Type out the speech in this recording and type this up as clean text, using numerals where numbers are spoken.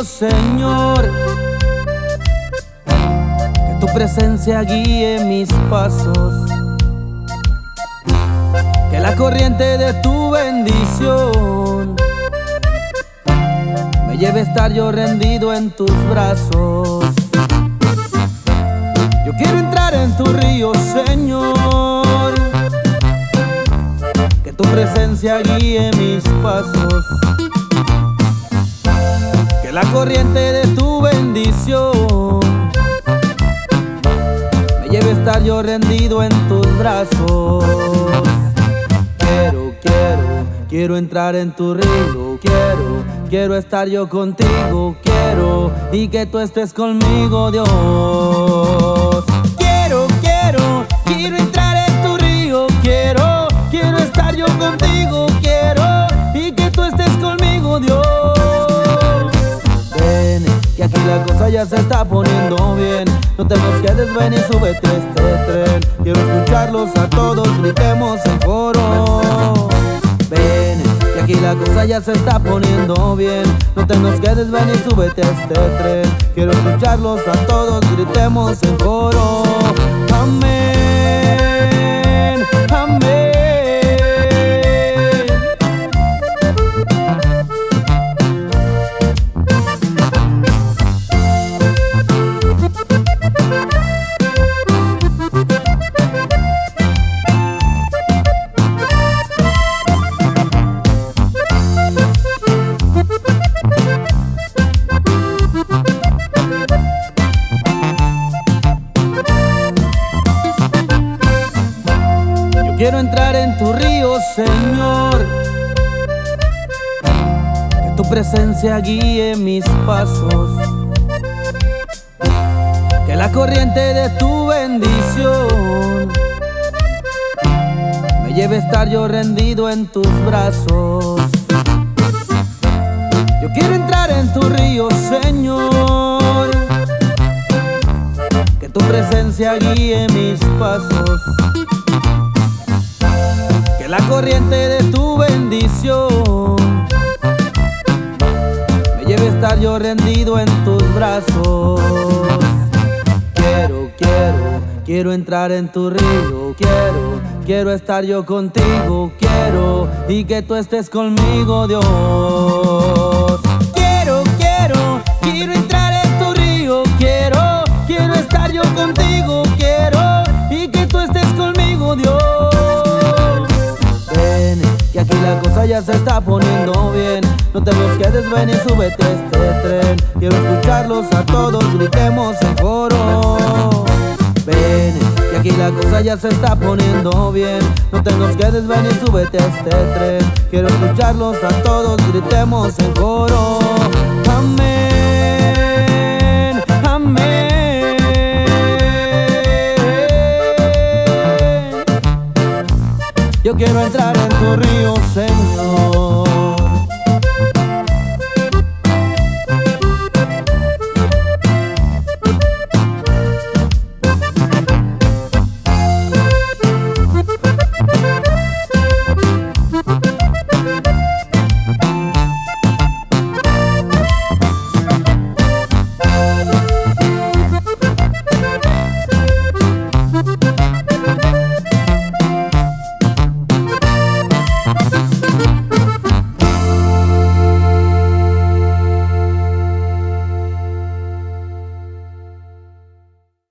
río, Señor. Que tu presencia guíe mis pasos. Que la corriente de tu bendición me lleve a estar yo rendido en tus brazos. Yo quiero entrar en tu río, Señor. Que tu presencia guíe mis pasos. Que la corriente de tu bendición me lleve a estar yo rendido en tus brazos. Quiero entrar en tu río. Quiero estar yo contigo. Quiero y que tú estés conmigo, Dios. Quiero entrar en tu río. Quiero estar yo contigo. Quiero y que tú estés conmigo, Dios. Ven, que aquí la cosa ya se está poniendo bien. No te nos quedes, ven y súbete a este tren. Quiero escucharlos a todos, gritemos en coro. Ven, que aquí la cosa ya se está poniendo bien. No te nos quedes, ven y súbete a este tren. Quiero escucharlos a todos, gritemos en coro. Amén, amén. Quiero entrar en tu río, Señor. Que tu presencia guíe mis pasos. Que la corriente de tu bendición me lleve a estar yo rendido en tus brazos. Yo quiero entrar en tu río, Señor. Que tu presencia guíe mis pasos. Que la corriente de tu bendición me lleve a estar yo rendido en tus brazos. Quiero entrar en tu río. Quiero estar yo contigo. Quiero y que tú estés conmigo, Dios. Quiero entrar en tu río. Quiero estar yo contigo. Quiero y que tú estés conmigo, Dios. Que aquí la cosa ya se está poniendo bien. No te nos quedes, ven y súbete a este tren. Quiero escucharlos a todos, gritemos en coro. Ven, que aquí la cosa ya se está poniendo bien. No te nos quedes, ven y súbete a este tren. Quiero escucharlos a todos, gritemos en coro. Amén, amén. Yo quiero entrar en tu río, Señor.